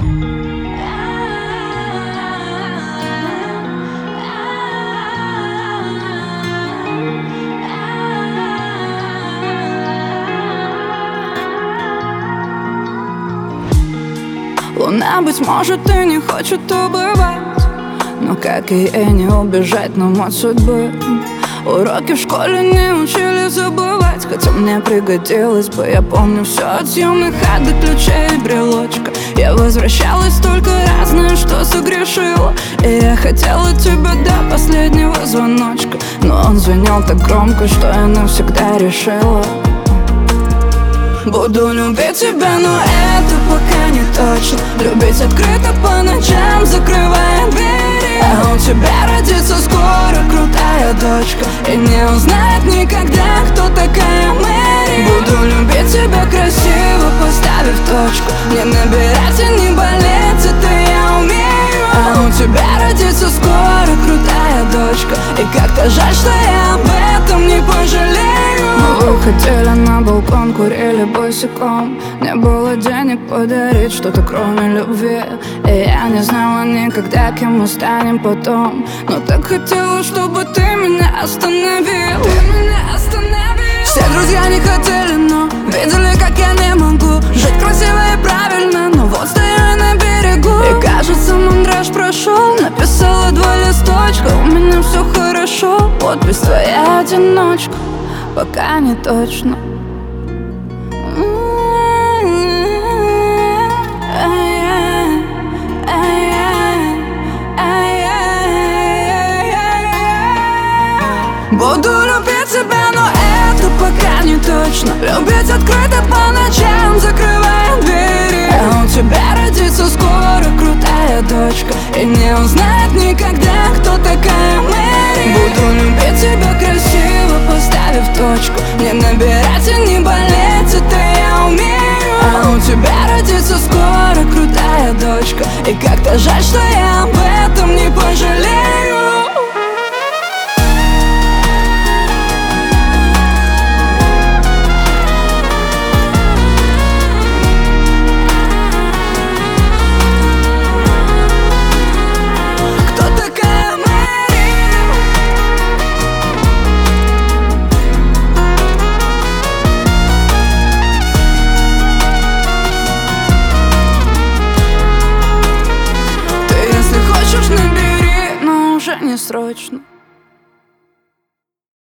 Луна, быть может, и не хочет убывать, но как и ей не убежать нам от судьбы. Уроки в школе не учили забывать, хотя мне пригодилось бы. Я помню все от съемных хат до ключей и брелочка. Я возвращалась столько раз, знаешь, что согрешила. И я хотела тебя до последнего звоночка, но он звенел так громко, что я навсегда решила: буду любить тебя, но это пока не точно. Любить открыто по ночам, закрывая двери. А у тебя родится скоро крутая дочка, и не узнает никогда, кто такая Мэри. Буду любить тебя красиво, поставив точку. Не набирать и не болеть, это я умею. А у тебя родится скоро крутая дочка, и как-то жаль, что я об этом не пожалею. Мы выходили на балкон, курили босиком. Не было денег подарить что-то кроме любви, и я не знала никогда, кем мы станем потом. Но так хотела, чтобы ты меня остановил. Все друзья не хотели, но видели, как я не могу жить красиво и правильно. Но вот стою я на берегу, и кажется, мандраж прошел. Написала 2 листочка, у меня все хорошо. Подпись твоя одиночка, пока не точно. Буду любить тебя, но это пока не точно. Любить открыто по ночам, закрывая двери. А у тебя родится скоро крутая дочка, и не узнает никогда, кто такая Мэри. Буду любить тебя красиво, поставив точку. Не набирать и не болеть, это я умею. А у тебя родится скоро крутая дочка, и как-то жаль, что я об этом не пожалею.